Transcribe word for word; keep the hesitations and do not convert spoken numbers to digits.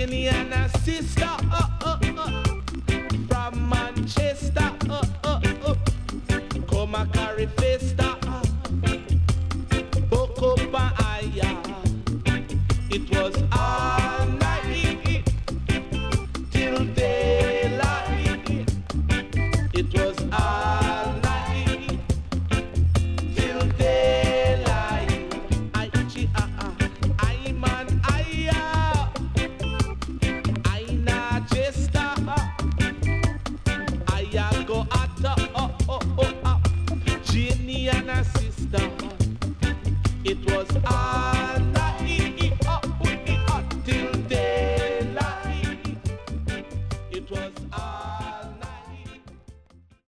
Ukrainian sister uh, uh, uh, from Manchester. Uh, uh, uh. Come a carry fist.